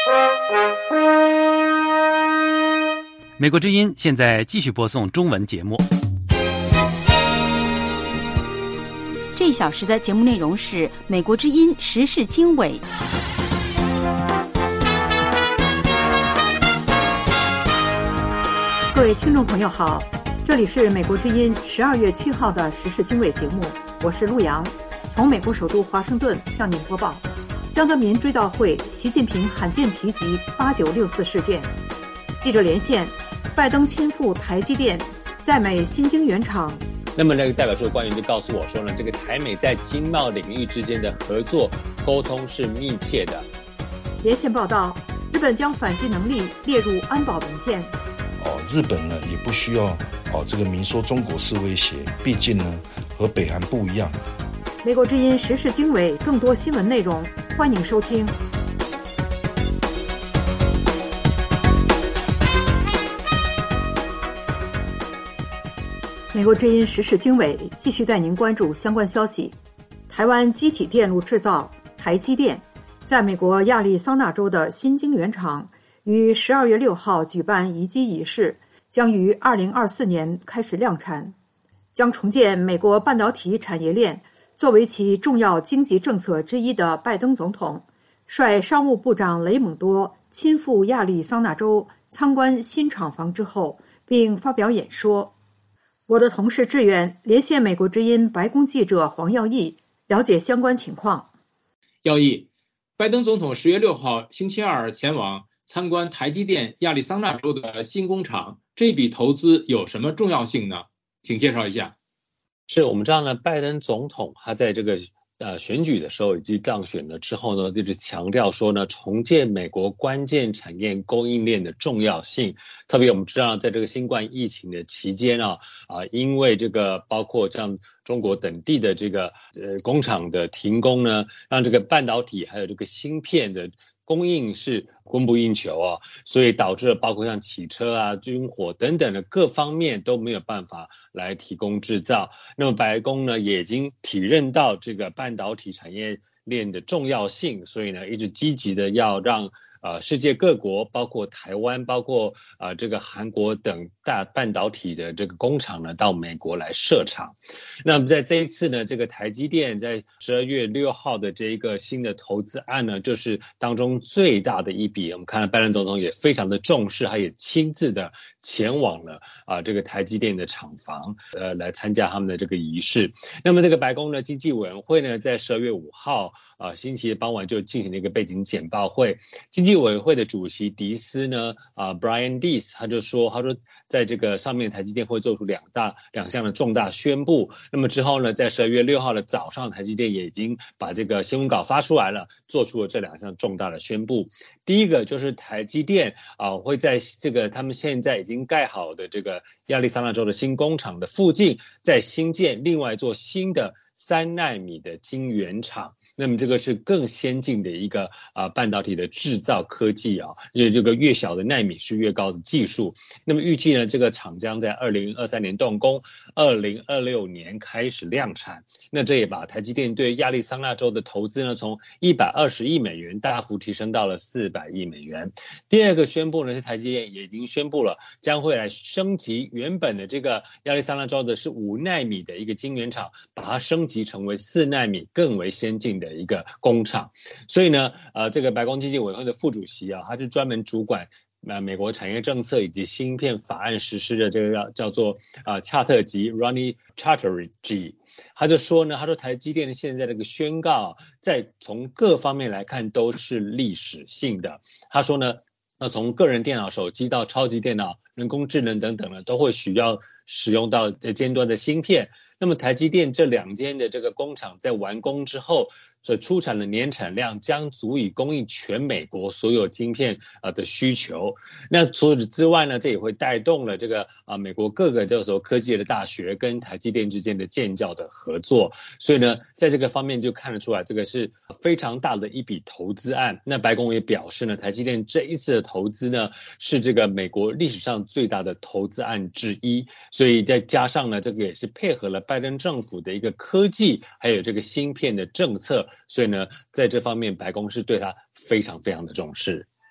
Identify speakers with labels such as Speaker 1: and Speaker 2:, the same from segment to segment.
Speaker 1: 美国之音现在继续播送中文节目。
Speaker 2: 这一小时的节目内容是美国之音时事经纬。
Speaker 3: 各位听众朋友好，这里是美国之音12月7号的时事经纬节目，我是陆洋，从美国首都华盛顿向您播报。江泽民追悼会，习近平罕见提及8964事件。记者连线，拜登亲赴台积电，在美新晶圆厂。
Speaker 4: 那么那个代表处的官员就告诉我说呢，这个台美在经贸领域之间的合作沟通是密切的。
Speaker 3: 连线报道，日本将反击能力列入安保文件。
Speaker 5: 日本呢也不需要这个明说中国是威胁，毕竟呢和北韩不一样。
Speaker 3: 美国之音时事经纬，更多新闻内容，欢迎收听。美国之音时事经纬继续带您关注相关消息。台湾机体电路制造台积电在美国亚利桑那州的新晶圆厂于12月6号举办移机仪式，将于2024年开始量产，将重建美国半导体产业链。作为其重要经济政策之一的拜登总统，率商务部长雷蒙多亲赴亚利桑那州参观新厂房之后，并发表演说。我的同事志远连线美国之音白宫记者黄耀义，了解相关情况。
Speaker 6: 耀义，拜登总统10月6号星期二前往参观台积电亚利桑那州的新工厂，这笔投资有什么重要性呢？请介绍一下。
Speaker 4: 是我们知道呢，拜登总统他在这个选举的时候以及当选了之后呢，就是强调说呢，重建美国关键产业供应链的重要性。特别我们知道，在这个新冠疫情的期间因为这个包括像中国等地的这个工厂的停工呢，让这个半导体还有这个芯片的供应是供不应求所以导致了包括像汽车军火等等的各方面都没有办法来提供制造。那么白宫呢也已经体认到这个半导体产业链的重要性，所以呢一直积极的要让世界各国包括台湾包括这个韩国等大半导体的这个工厂呢到美国来设厂。那么在这一次呢，这个台积电在12月6号的这一个新的投资案呢，就是当中最大的一笔。我们看到拜登总统也非常的重视，他也亲自的前往了这个台积电的厂房来参加他们的这个仪式。那么这个白宫的经济委员会呢，在12月5号星期的傍晚就进行了一个背景简报会。经济委员会的主席迪斯呢Brian Deese 他说在这个上面台积电会做出两项的重大宣布。那么之后呢，在12月6号的早上，台积电也已经把这个新闻稿发出来了，做出了这两项重大的宣布。第一个就是台积电会在这个他们现在已经盖好的这个亚利桑那州的新工厂的附近再新建另外一座新的3奈米的晶圆厂。那么这个是更先进的一个半导体的制造科技因为这个越小的奈米是越高的技术。那么预计呢，这个厂将在2023年动工，2026年开始量产。那这也把台积电对亚利桑那州的投资呢从120亿美元大幅提升到了400亿美元。第二个宣布呢，是台积电也已经宣布了将会来升级原本的这个亚利桑那州的是5奈米的一个晶圆厂，把它升级成为4奈米更为先进的一个工厂。所以呢这个白宫经济委员会的副主席他是专门主管美国产业政策以及芯片法案实施的这个叫做恰特吉 Ronnie Chatterjee。 他就说呢，他说台积电现在这个宣告在从各方面来看都是历史性的。他说呢，那从个人电脑、手机到超级电脑、人工智能等等呢，都会需要使用到尖端的芯片。那么台积电这2间的这个工厂在完工之后所出产的年产量将足以供应全美国所有晶片的需求。那除此之外呢，这也会带动了这个美国各个这时候科技的大学跟台积电之间的建教的合作。所以呢，在这个方面就看得出来，这个是非常大的一笔投资案。那白宫也表示呢，台积电这一次的投资呢，是这个美国历史上最大的投资案之一。所以再加上呢，这个也是配合了拜登政府的一个科技还有这个芯片的政策。所以呢，在这方面白宫是对他非常非常的重视。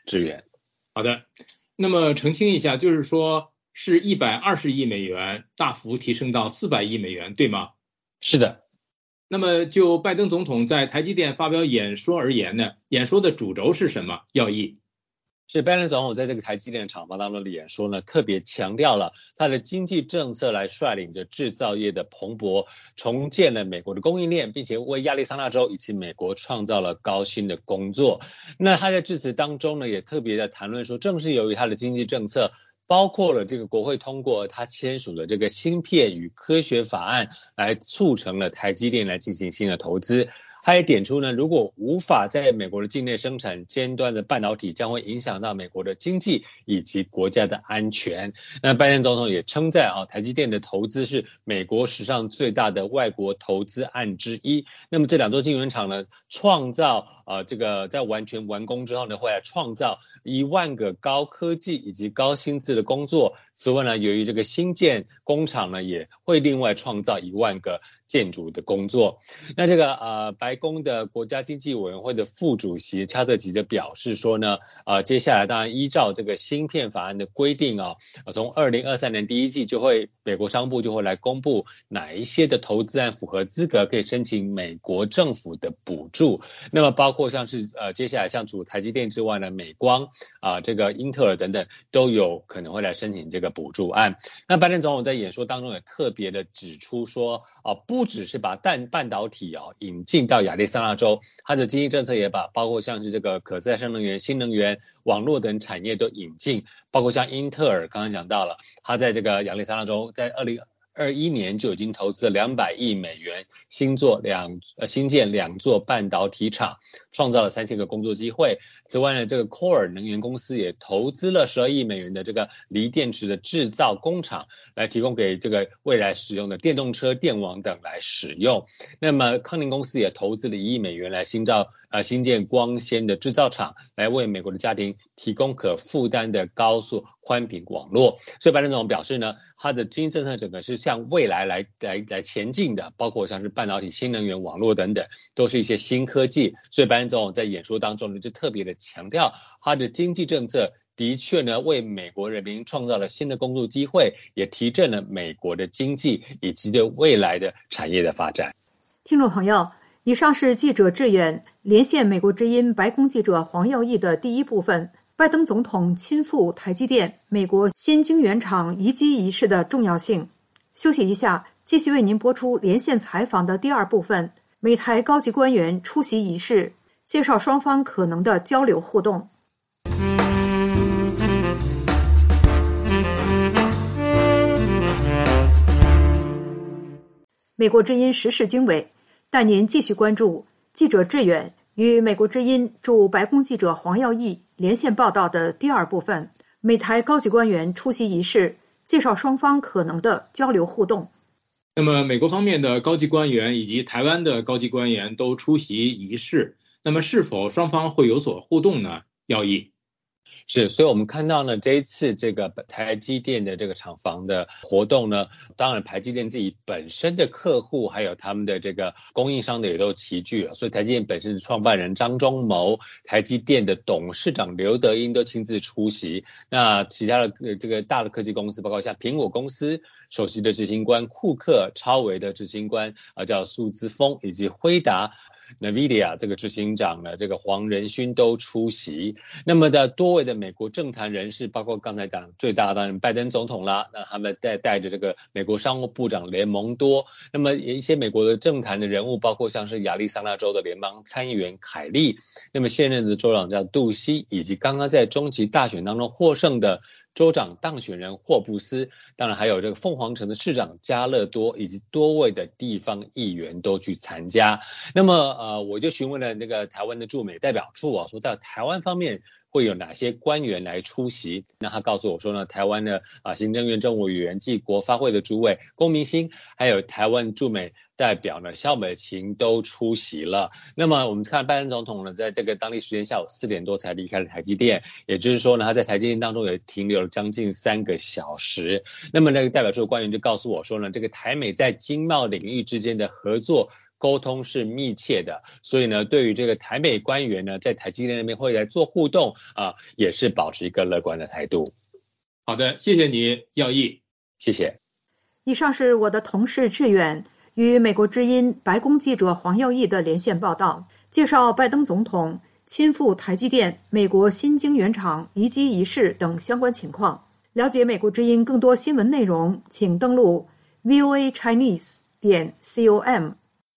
Speaker 4: 支援。
Speaker 6: 好的，那么澄清一下，就是说是120亿美元大幅提升到400亿美元，对吗？
Speaker 4: 是的。
Speaker 6: 那么就拜登总统在台积电发表演说而言呢，演说的主轴是什么？要义
Speaker 4: 是拜登总统在这个台积电厂房当中的演说呢，特别强调了他的经济政策来率领着制造业的蓬勃，重建了美国的供应链，并且为亚利桑那州以及美国创造了高薪的工作。那他在致辞当中呢，也特别的谈论说，正是由于他的经济政策，包括了这个国会通过他签署的这个芯片与科学法案，来促成了台积电来进行新的投资。他也点出呢，如果无法在美国的境内生产尖端的半导体，将会影响到美国的经济以及国家的安全。那拜登总统也称赞台积电的投资是美国史上最大的外国投资案之一。那么这两座晶圆厂呢，创造这个在完全完工之后呢，会来创造1万个高科技以及高薪资的工作。此外呢，由于这个新建工厂呢，也会另外创造1万个建筑的工作。那这个白宫的国家经济委员会的副主席查特吉就表示说呢，接下来当然依照这个芯片法案的规定从2023年第一季美国商务部就会来公布哪一些的投资案符合资格可以申请美国政府的补助。那么包括像是接下来像除台积电之外呢，美光这个英特尔等等都有可能会来申请这个补助案。那拜登总统在演说当中也特别的指出说不只是把半导体引进到亚利桑那州，他的经济政策也把包括像是这个可再生能源、新能源、网络等产业都引进，包括像英特尔刚刚讲到了，他在这个亚利桑那州在2021年就已经投资了200亿美元，新建2座半导体厂，创造了3000个工作机会。此外呢，这个 Core 能源公司也投资了12亿美元的这个锂电池的制造工厂，来提供给这个未来使用的电动车、电网等来使用。那么康宁公司也投资了1亿美元来新建光纤的制造厂，来为美国的家庭提供可负担的高速宽频网络。所以拜登总统表示呢，他的经济政策整个是向未来来前进的，包括像是半导体、新能源、网络等等，都是一些新科技。所以拜登总统在演说当中呢，就特别的强调他的经济政策的确呢，为美国人民创造了新的工作机会，也提振了美国的经济以及对未来的产业的发展。
Speaker 3: 听众朋友，以上是记者志远连线美国之音白宫记者黄耀义的第一部分，拜登总统亲赴台积电美国新晶圆厂移机仪式的重要性。休息一下，继续为您播出连线采访的第二部分，美台高级官员出席仪式，介绍双方可能的交流互动。美国之音时事经纬带您继续关注记者志远与美国之音驻白宫记者黄耀义连线报道的第二部分，美台高级官员出席仪式，介绍双方可能的交流互动。
Speaker 6: 那么美国方面的高级官员以及台湾的高级官员都出席仪式，那么是否双方会有所互动呢？耀义。
Speaker 4: 是，所以我们看到呢，这一次这个台积电的这个厂房的活动呢，当然台积电自己本身的客户还有他们的这个供应商的也都齐聚了，所以台积电本身的创办人张忠谋、台积电的董事长刘德音都亲自出席。那其他的这个大的科技公司，包括像苹果公司首席的执行官库克、超微的执行官叫苏姿丰，以及辉达NVIDIA 这个执行长呢，这个黄仁勋都出席。那么的多位的美国政坛人士，包括刚才讲最大的当然拜登总统啦，那他们带着这个美国商务部长雷蒙多，那么一些美国的政坛的人物，包括像是亚利桑那州的联邦参议员凯利，那么现任的州长叫杜西，以及刚刚在中期大选当中获胜的州长当选人霍布斯，当然还有这个凤凰城的市长加勒多，以及多位的地方议员都去参加。那么我就询问了那个台湾的驻美代表处说在台湾方面会有哪些官员来出席。那他告诉我说呢，台湾的行政院政务委员暨国发会的主委龚明鑫，还有台湾驻美代表呢萧美琴都出席了。那么我们看拜登总统呢，在这个当地时间下午4点多才离开了台积电，也就是说呢，他在台积电当中也停留了将近3个小时。那么那个代表处的官员就告诉我说呢，这个台美在经贸领域之间的合作沟通是密切的，所以呢，对于这个台美官员呢，在台积电那边会来做互动也是保持一个乐观的态度。
Speaker 6: 好的，谢谢你，耀毅。
Speaker 4: 谢谢。
Speaker 3: 以上是我的同事志远与美国之音白宫记者黄耀毅的连线报道，介绍拜登总统亲赴台积电美国新晶圆厂移机仪式等相关情况。了解美国之音更多新闻内容，请登录 voachinese.com。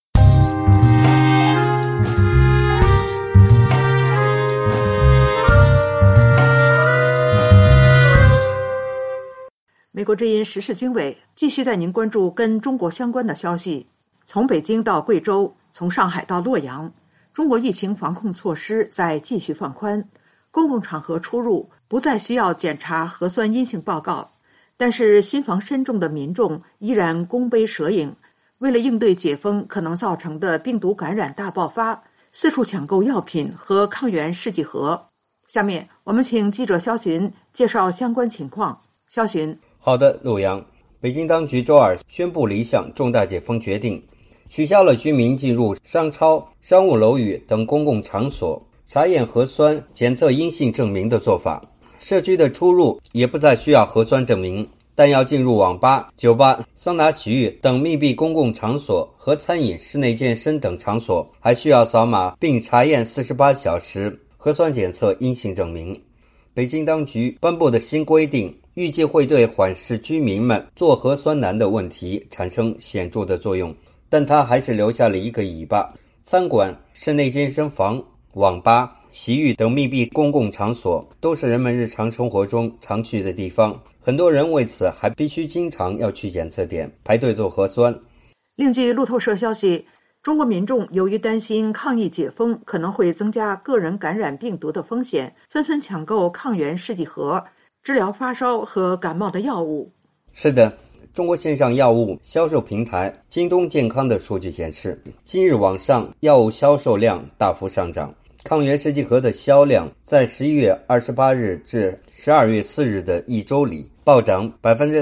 Speaker 3: 美国之音时事经纬继续带您关注跟中国相关的消息。从北京到贵州，从上海到洛阳，中国疫情防控措施在继续放宽，公共场合出入不再需要检查核酸阴性报告，但是心防深重的民众依然弓杯蛇影，为了应对解封可能造成的病毒感染大爆发，四处抢购药品和抗原试剂盒。下面我们请记者肖寻介绍相关情况。肖寻。
Speaker 7: 好的，陆阳。北京当局周二宣布了一项重大解封决定，取消了居民进入商超、商务楼宇等公共场所查验核酸检测阴性证明的做法。社区的出入也不再需要核酸证明，但要进入网吧、酒吧、桑拿洗浴等密闭公共场所和餐饮、室内健身等场所，还需要扫码并查验48小时核酸检测阴性证明。北京当局颁布的新规定预计会对缓释居民们做核酸难的问题产生显著的作用，但它还是留下了一个尾巴。餐馆、室内健身房、网吧、洗浴等密闭公共场所都是人们日常生活中常去的地方，很多人为此还必须经常要去检测点排队做核酸。
Speaker 3: 另据路透社消息，中国民众由于担心抗疫解封可能会增加个人感染病毒的风险，纷纷抢购抗原试剂盒，治疗发烧和感冒的药物。
Speaker 7: 是的，中国线上药物销售平台京东健康的数据显示，今日网上药物销售量大幅上涨，抗原试剂盒的销量在11月28日至12月4日的一周里暴涨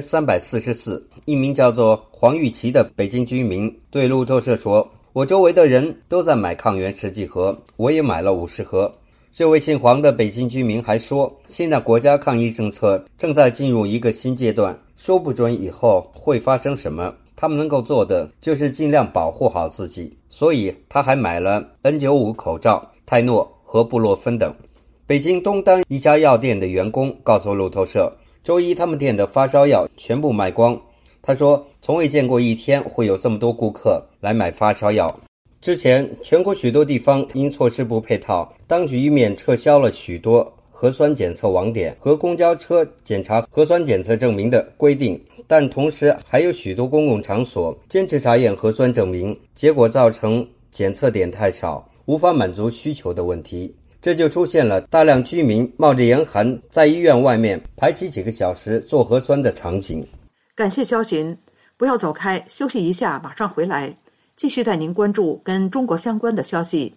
Speaker 7: 344%。 一名叫做黄玉琪的北京居民对路透社说，我周围的人都在买抗原试剂盒，我也买了50盒。这位姓黄的北京居民还说，现在国家抗疫政策正在进入一个新阶段，说不准以后会发生什么，他们能够做的就是尽量保护好自己，所以他还买了 N95 口罩、泰诺和布洛芬等。北京东单一家药店的员工告诉路透社，周一他们店的发烧药全部卖光。他说，从未见过一天会有这么多顾客来买发烧药。之前全国许多地方因措施不配套，当局一面撤销了许多核酸检测网点和公交车检查核酸检测证明的规定，但同时还有许多公共场所坚持查验核酸证明，结果造成检测点太少，无法满足需求的问题。这就出现了大量居民冒着严寒在医院外面排起几个小时做核酸的场景。
Speaker 3: 感谢肖寻，不要走开，休息一下，马上回来，继续带您关注跟中国相关的消息。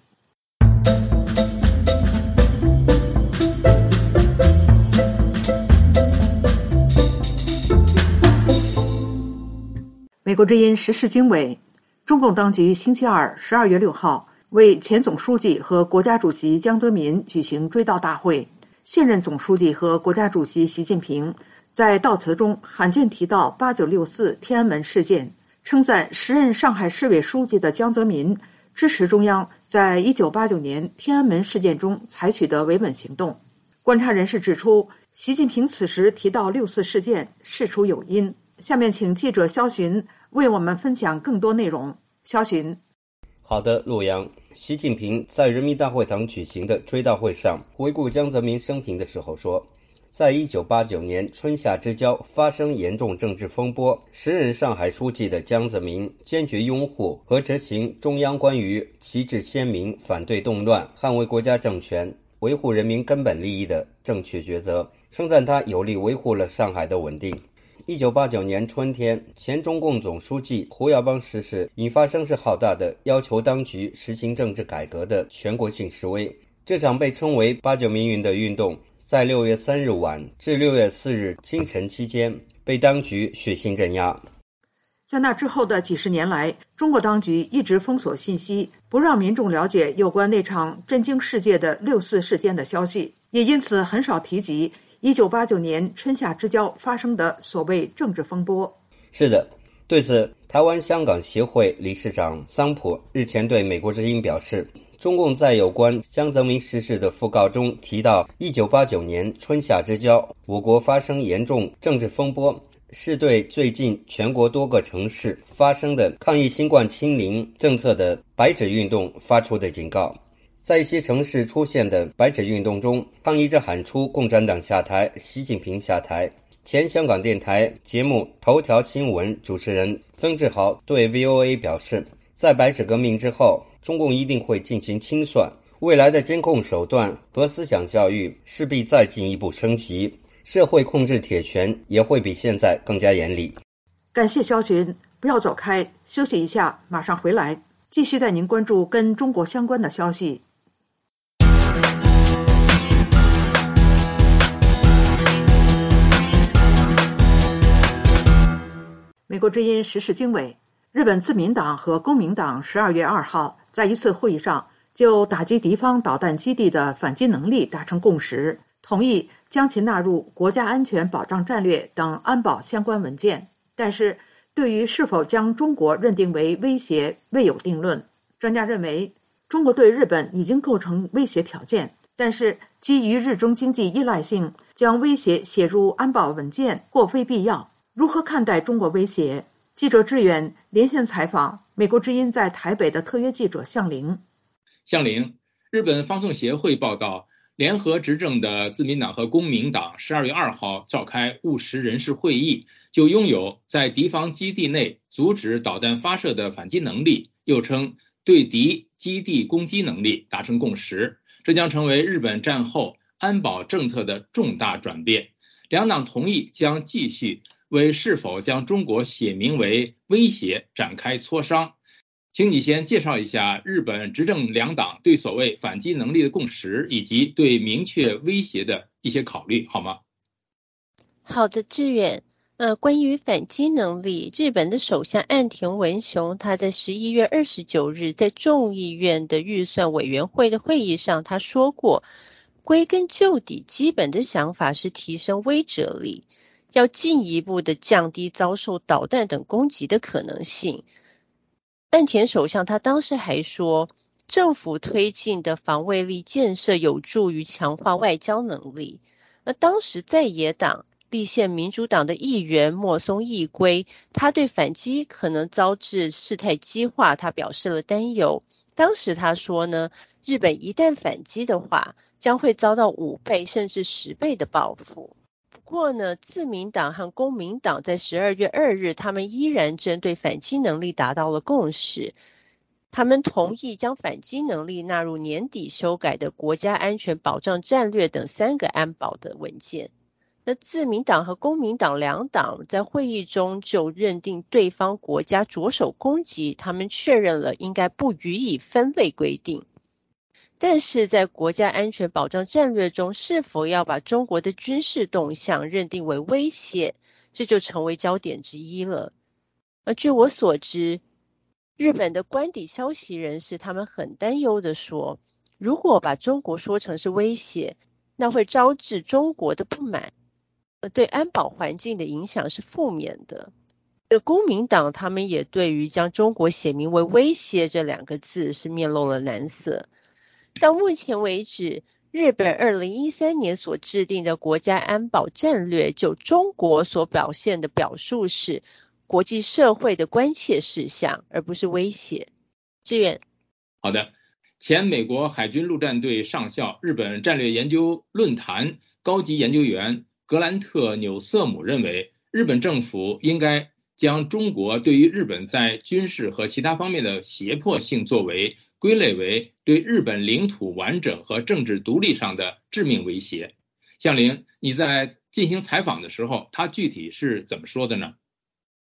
Speaker 3: 美国之音时事经纬，中共当局星期二12月6号为前总书记和国家主席江泽民举行追悼大会。现任总书记和国家主席习近平在悼词中罕见提到8964天安门事件，称赞时任上海市委书记的江泽民支持中央在1989年天安门事件中采取的维稳行动。观察人士指出，习近平此时提到6·4事件事出有因。下面请记者肖寻为我们分享更多内容。肖寻。
Speaker 7: 好的，陆阳。习近平在人民大会堂举行的追悼会上回顾江泽民生平的时候说，在1989年春夏之交发生严重政治风波，时任上海书记的江泽民坚决拥护和执行中央关于旗帜鲜明反对动乱、捍卫国家政权、维护人民根本利益的正确抉择，称赞他有力维护了上海的稳定。1989年春天，前中共总书记胡耀邦逝世，引发声势浩大的要求当局实行政治改革的全国性示威。这场被称为89民运的运动，在6月3日晚至6月4日清晨期间被当局血腥镇压。
Speaker 3: 在那之后的几十年来，中国当局一直封锁信息，不让民众了解有关那场震惊世界的6·4事件的消息，也因此很少提及1989年春夏之交发生的所谓政治风波。
Speaker 7: 是的，对此，台湾香港协会理事长桑普日前对美国之音表示，中共在有关江泽民逝世的讣告中提到1989年春夏之交我国发生严重政治风波，是对最近全国多个城市发生的抗议新冠清零政策的白纸运动发出的警告。在一些城市出现的白纸运动中，抗议者喊出共产党下台，习近平下台。前香港电台节目头条新闻主持人曾志豪对 VOA 表示，在白纸革命之后，中共一定会进行清算，未来的监控手段和思想教育势必再进一步升级，社会控制铁拳也会比现在更加严厉。
Speaker 3: 感谢肖群，不要走开，休息一下，马上回来，继续带您关注跟中国相关的消息。美国之音时事经纬，日本自民党和公民党12月2号在一次会议上就打击敌方导弹基地的反击能力达成共识，同意将其纳入国家安全保障战略等安保相关文件，但是对于是否将中国认定为威胁未有定论。专家认为，中国对日本已经构成威胁条件，但是基于日中经济依赖性，将威胁写入安保文件或非必要。如何看待中国威胁？记者志远连线采访美国之音在台北的特约记者向玲。
Speaker 6: 向玲，日本放送协会报道，联合执政的自民党和公民党12月2号召开务实人事会议，就拥有在敌方基地内阻止导弹发射的反击能力，又称对敌基地攻击能力达成共识，这将成为日本战后安保政策的重大转变。两党同意将继续为是否将中国写明为威胁展开磋商。请你先介绍一下日本执政两党对所谓反击能力的共识，以及对明确威胁的一些考虑，好吗？
Speaker 8: 好的，志远。关于反击能力，日本的首相岸田文雄他在11月29日在众议院的预算委员会的会议上，他说过，归根究底，基本的想法是提升威慑力，要进一步的降低遭受导弹等攻击的可能性。岸田首相他当时还说，政府推进的防卫力建设有助于强化外交能力。当时在野党立宪民主党的议员莫松义圭，他对反击可能遭致事态激化，他表示了担忧。当时他说呢，日本一旦反击的话，将会遭到5倍甚至10倍的报复。不过呢，自民党和公民党在12月2日，他们依然针对反击能力达到了共识。他们同意将反击能力纳入年底修改的国家安全保障战略等3个安保的文件。那自民党和公民党两党在会议中就认定对方国家着手攻击，他们确认了应该不予以分类规定。但是在国家安全保障战略中，是否要把中国的军事动向认定为威胁，这就成为焦点之一了。据我所知，日本的官邸消息人士他们很担忧地说，如果把中国说成是威胁，那会招致中国的不满，对安保环境的影响是负面的。公民党他们也对于将中国写明为威胁这2个字是面露了难色。到目前为止，日本2013年所制定的国家安保战略就中国所表现的表述是国际社会的关切事项，而不是威胁。志远。
Speaker 6: 好的，前美国海军陆战队上校、日本战略研究论坛高级研究员格兰特·纽瑟姆认为，日本政府应该将中国对于日本在军事和其他方面的胁迫性作为归类为对日本领土完整和政治独立上的致命威胁。向玲，你在进行采访的时候，他具体是怎么说的呢？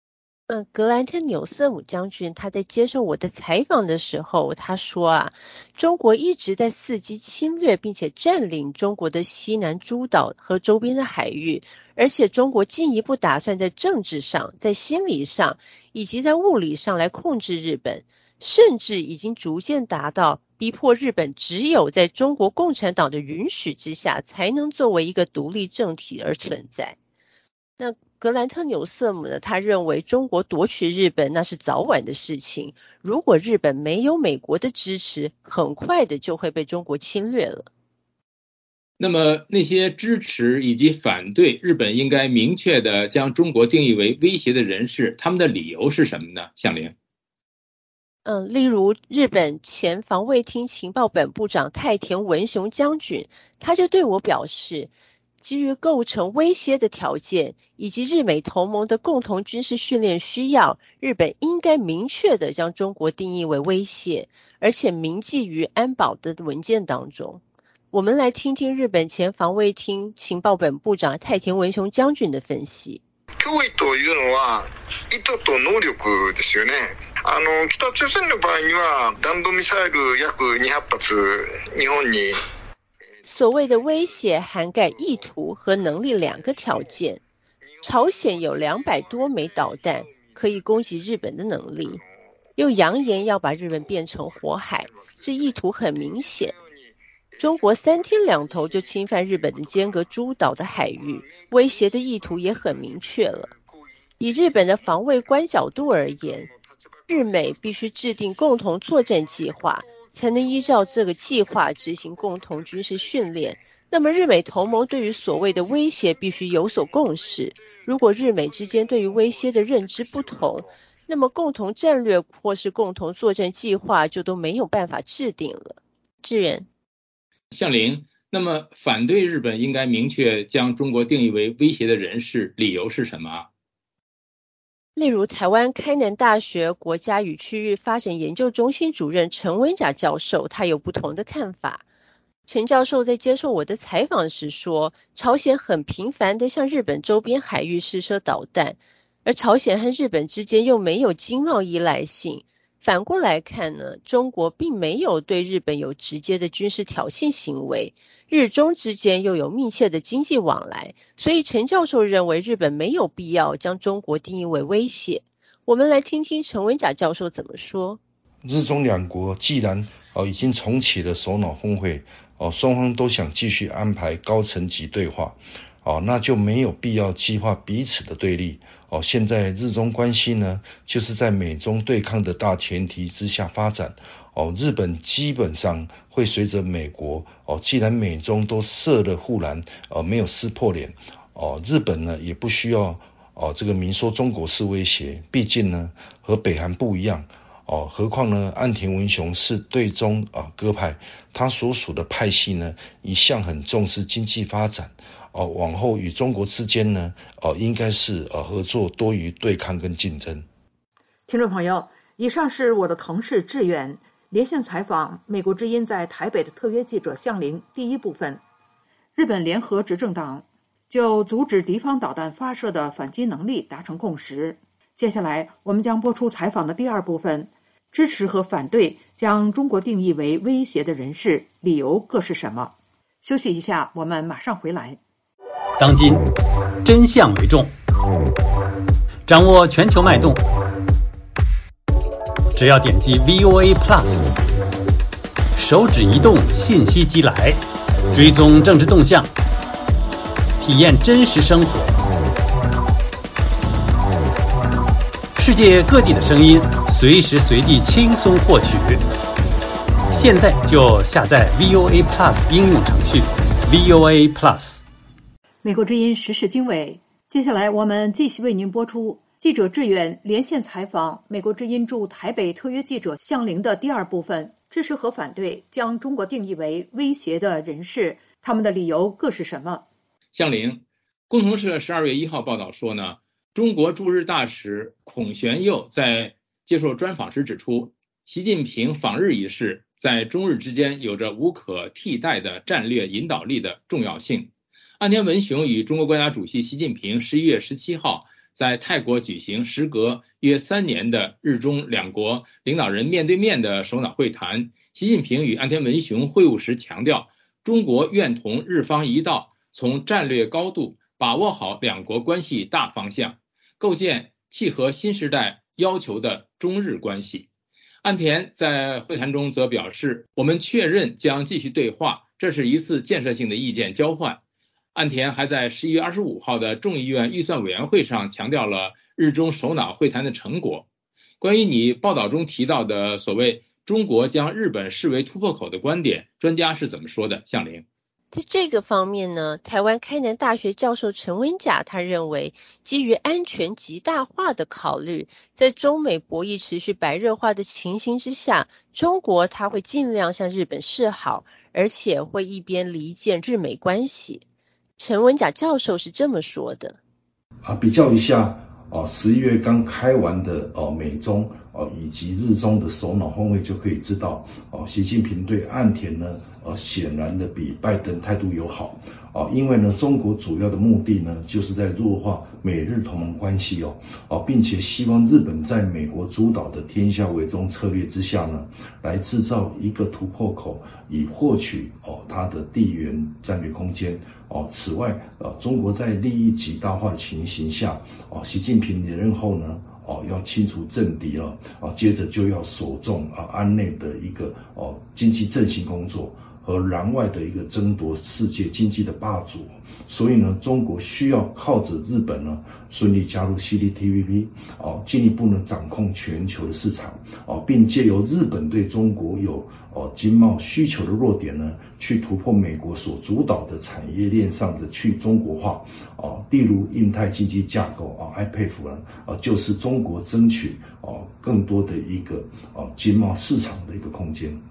Speaker 8: 格兰特纽瑟姆将军他在接受我的采访的时候，他说中国一直在伺机侵略并且占领中国的西南诸岛和周边的海域，而且中国进一步打算在政治上、在心理上以及在物理上来控制日本，甚至已经逐渐达到逼迫日本只有在中国共产党的允许之下才能作为一个独立政体而存在。那格兰特纽瑟姆呢，他认为中国夺取日本那是早晚的事情，如果日本没有美国的支持，很快的就会被中国侵略了。
Speaker 6: 那么那些支持以及反对日本应该明确的将中国定义为威胁的人士，他们的理由是什么呢？向玲。
Speaker 8: 例如日本前防卫厅情报本部长太田文雄将军，他就对我表示，基于构成威胁的条件以及日美同盟的共同军事训练需要，日本应该明确的将中国定义为威胁，而且铭记于安保的文件当中。我们来听听日本前防卫厅情报本部长太田文雄将军的分析。
Speaker 9: 脅威というのは意図と能力ですよね。北朝鮮の場合には弾道ミサイル約200発日本に。
Speaker 8: 所谓的威胁涵盖意图和能力两个条件。朝鲜有200多枚导弹可以攻击日本的能力，又扬言要把日本变成火海，这意图很明显。中国3天2头就侵犯日本的尖阁诸岛的海域，威胁的意图也很明确了。以日本的防卫观角度而言，日美必须制定共同作战计划，才能依照这个计划执行共同军事训练。那么日美同盟对于所谓的威胁必须有所共识，如果日美之间对于威胁的认知不同，那么共同战略或是共同作战计划就都没有办法制定了。志远。
Speaker 6: 向玲，那么反对日本应该明确将中国定义为威胁的人士，理由是什么？
Speaker 8: 例如台湾开南大学国家与区域发展研究中心主任陈文甲教授，他有不同的看法。陈教授在接受我的采访时说，朝鲜很频繁地向日本周边海域试射导弹，而朝鲜和日本之间又没有经贸依赖性。反过来看呢，中国并没有对日本有直接的军事挑衅行为，日中之间又有密切的经济往来，所以陈教授认为日本没有必要将中国定义为威胁。我们来听听陈文甲教授怎么说。
Speaker 5: 日中两国既然已经重启了首脑峰会，双方都想继续安排高层级对话，那就没有必要激化彼此的对立。现在日中关系呢，就是在美中对抗的大前提之下发展。日本基本上会随着美国，既然美中都设了护栏，没有撕破脸，日本呢也不需要这个明说中国是威胁，毕竟呢和北韩不一样。何况呢，岸田文雄是对中鸽派，他所属的派系呢，一向很重视经济发展。往后与中国之间呢，应该是合作多于对抗跟竞争。
Speaker 3: 听众朋友，以上是我的同事志远连线采访美国之音在台北的特约记者向玲第一部分。日本联合执政党就阻止敌方导弹发射的反击能力达成共识。接下来我们将播出采访的第二部分，支持和反对将中国定义为威胁的人士，理由各是什么？休息一下，我们马上回来。
Speaker 1: 当今真相为重，掌握全球脉动，只要点击 VOA Plus， 手指移动，信息即来，追踪政治动向，体验真实生活，世界各地的声音，随时随地轻松获取。现在就下载 VOA Plus 应用程序 VOA Plus。
Speaker 3: 美国之音时事经纬，接下来我们继续为您播出记者志远连线采访美国之音驻台北特约记者向玲的第二部分，支持和反对将中国定义为威胁的人士，他们的理由各是什么？
Speaker 6: 向玲，共同社12月1号报道说呢，中国驻日大使孔玄佑在接受专访时指出，习近平访日一事在中日之间有着无可替代的战略引导力的重要性。岸田文雄与中国国家主席习近平11月17号在泰国举行时隔约3年的日中两国领导人面对面的首脑会谈。习近平与岸田文雄会晤时强调，中国愿同日方一道，从战略高度把握好两国关系大方向，构建契合新时代要求的中日关系。岸田在会谈中则表示，我们确认将继续对话，这是一次建设性的意见交换。岸田还在11月25号的众议院预算委员会上强调了日中首脑会谈的成果。关于你报道中提到的所谓中国将日本视为突破口的观点，专家是怎么说的？向玲。
Speaker 8: 在这个方面呢，台湾开南大学教授陈文甲他认为，基于安全极大化的考虑，在中美博弈持续白热化的情形之下，中国他会尽量向日本示好，而且会一边离间日美关系。陈文甲教授是这么说的。
Speaker 5: 比较一下11月刚开完的美中以及日中的首脑峰会就可以知道，习近平对岸田呢显然的比拜登态度友好因为呢中国主要的目的呢就是在弱化美日同盟关系并且希望日本在美国主导的天下为中策略之下呢，来制造一个突破口，以获取它的地缘战略空间此外中国在利益极大化的情形下习近平连任后呢要清除政敌了接着就要首重安内的一个经济振兴工作和攘外的一个争夺世界经济的霸主，所以呢，中国需要靠着日本呢顺利加入 CPTPP 进一步呢掌控全球的市场并借由日本对中国有经贸需求的弱点呢，去突破美国所主导的产业链上的去中国化例如印太经济架构IPEF 呢就是中国争取更多的一个经贸市场的一个空间。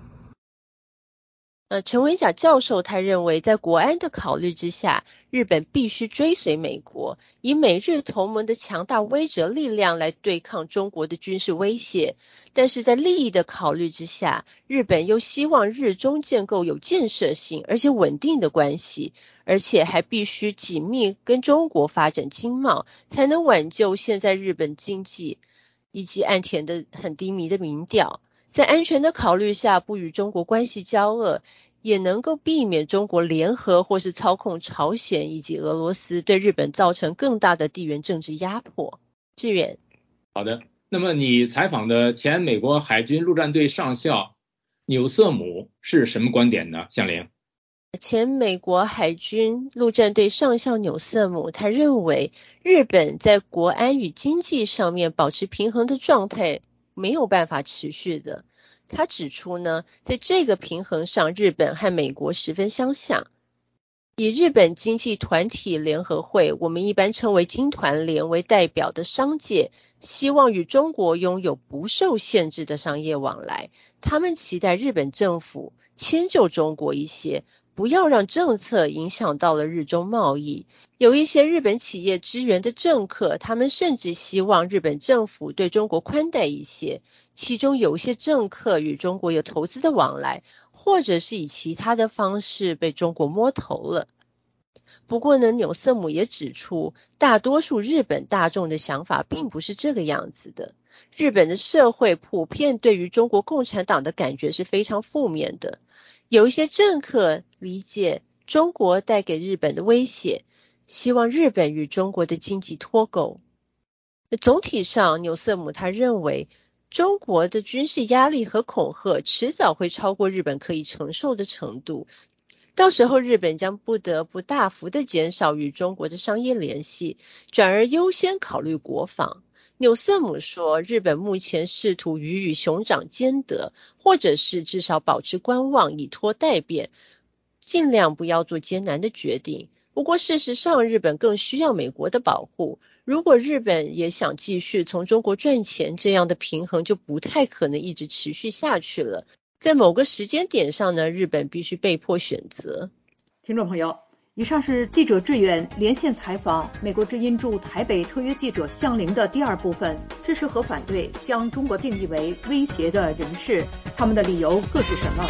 Speaker 8: 陈文甲教授他认为，在国安的考虑之下，日本必须追随美国，以美日同盟的强大威慑力量来对抗中国的军事威胁。但是在利益的考虑之下，日本又希望日中建构有建设性而且稳定的关系，而且还必须紧密跟中国发展经贸，才能挽救现在日本经济以及岸田的很低迷的民调。在安全的考虑下，不与中国关系交恶，也能够避免中国联合或是操控朝鲜以及俄罗斯，对日本造成更大的地缘政治压迫。志远。
Speaker 6: 好的，那么你采访的前美国海军陆战队上校纽瑟姆是什么观点呢？向玲。
Speaker 8: 前美国海军陆战队上校纽瑟姆他认为，日本在国安与经济上面保持平衡的状态没有办法持续的。他指出呢，在这个平衡上，日本和美国十分相像。以日本经济团体联合会，我们一般称为经团联为代表的商界，希望与中国拥有不受限制的商业往来。他们期待日本政府迁就中国一些，不要让政策影响到了日中贸易。有一些日本企业支援的政客，他们甚至希望日本政府对中国宽待一些，其中有些政客与中国有投资的往来，或者是以其他的方式被中国摸头了。不过呢，纽瑟姆也指出，大多数日本大众的想法并不是这个样子的。日本的社会普遍对于中国共产党的感觉是非常负面的，有一些政客理解中国带给日本的威胁，希望日本与中国的经济脱钩。总体上，纽瑟姆他认为，中国的军事压力和恐吓迟早会超过日本可以承受的程度，到时候日本将不得不大幅的减少与中国的商业联系，转而优先考虑国防。纽瑟姆说，日本目前试图鱼与熊掌兼得，或者是至少保持观望，以拖待变，尽量不要做艰难的决定。不过事实上，日本更需要美国的保护。如果日本也想继续从中国赚钱，这样的平衡就不太可能一直持续下去了。在某个时间点上呢，日本必须被迫选择。
Speaker 3: 听众朋友，以上是记者志远连线采访美国之音驻台北特约记者向玲的第二部分，支持和反对将中国定义为威胁的人士，他们的理由各是什么？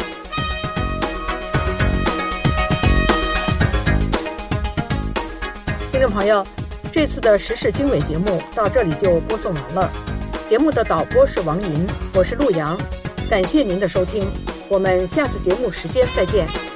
Speaker 3: 听众朋友， 这次的时事经纬节目到这里就播送完了。节目的导播是王银，我是陆阳，感谢您的收听，我们下次节目时间再见。